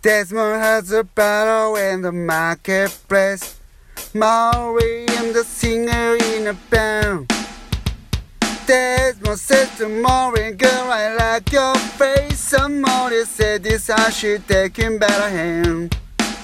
Desmond has a battle in the marketplace. Maureen, the singer in a band. Desmond says to Maureen, girl, I like your face. Somebody said this, I should take him by the hand.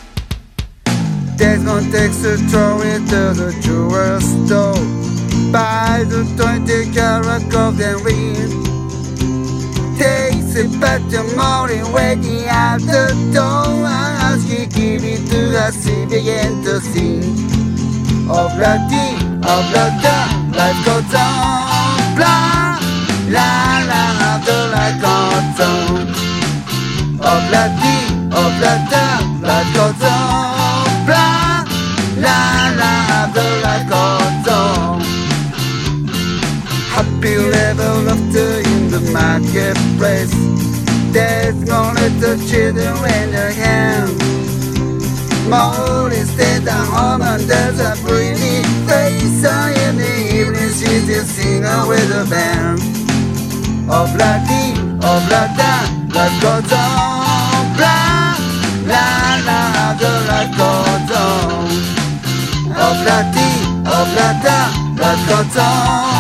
Desmond takes the trolley to the jewelry store, buys a 20-carat golden ring. Takes it back to Maureen, waiting at the door. As he gives it to her, she began to sing. Obla-di, obla-da, life goes on. Blah, la, la, the life goes on. Obla-di, obla-da, life goes on. Blah, la, la, the life goes on. Happy level laughter in the marketplace. There's no little children in their hands. Maureen stayed at home and there's a pretty face. In the evening she's just singing with a band. Obla-di, obla-da, life goes on. Blah, la, la, the life goes on. Obla-di, obla-da, life goes on.